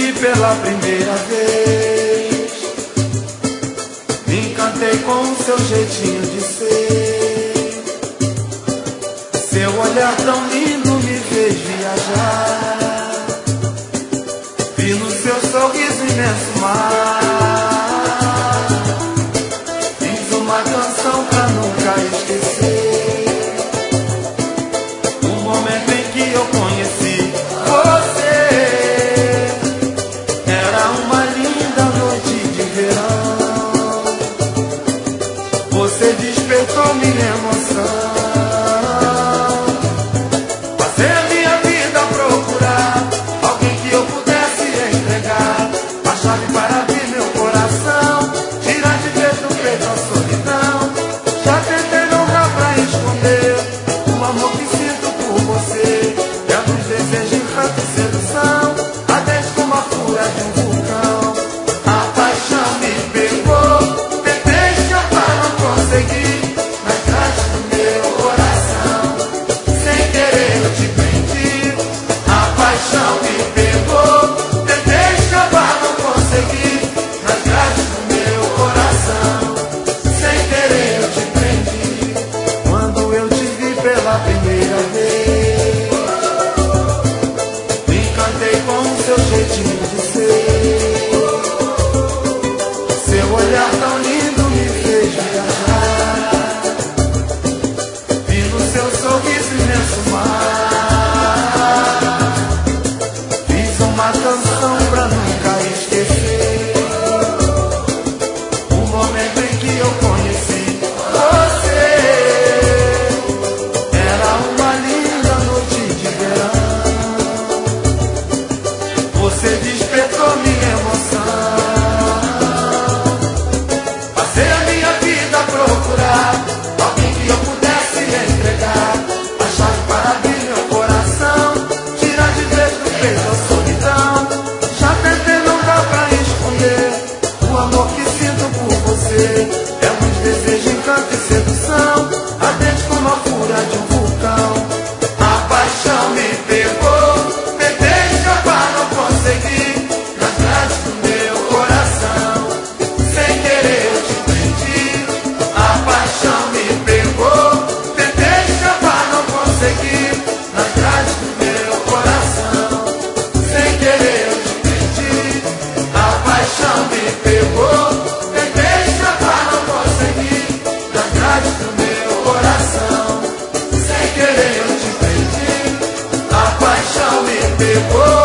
vi pela primeira vez, me encantei com o seu jeitinho de ser. Seu olhar tão lindo me fez viajar, vi no seu sorriso imenso mar. Fiz uma canção pra nunca esquecer o momento em que eu conheci você. Era uma linda noite de verão, você despertou minha emoção. Passei a minha vida a procurar alguém que eu pudesse entregar a chave para abrir meu coração, tirar de vez do peito a solidão. Já tentei, não dá pra esconder o amor que sinto por você. É luz, desejo, encanto e sedução, até como a fúria de um vulcão. A paixão me pegou, tentei escapar, não consegui. Mas grade do meu coração, sem querer eu te prendi. A paixão me pegou, tentei escapar, não consegui. Mas grade do meu coração, sem querer eu te prendi. Quando eu te vi pela primeira vez, me encantei com o seu jeitinho de ser. Seu olhar tão lindo me fez viajar, vi no seu sorriso imenso mar. Fiz uma canção pra nunca esquecer o momento em que eu conheci você. Era uma linda noite de verão, você despertou minha emoção. Passei a minha vida a procurar alguém que eu pudesse entregar a chave para abrir meu coração, tirar de vez do peito a solidão. Já tentei, não dá pra esconder o amor que sinto por você. É luz, desejo, encanto e sedução, ardente como a fúria de um vulcão. A paixão me pegou, tentei escapar, não consegui. Nas grades do meu coração, sem querer eu te prendi. A paixão me pegou, tentei escapar, não consegui. Nas grades do meu coração, sem querer eu te prendi. A paixão me pegou, tentei escapar, não consegui. Nas grades do meu coração, sem querer eu te prendi. A paixão me pegou.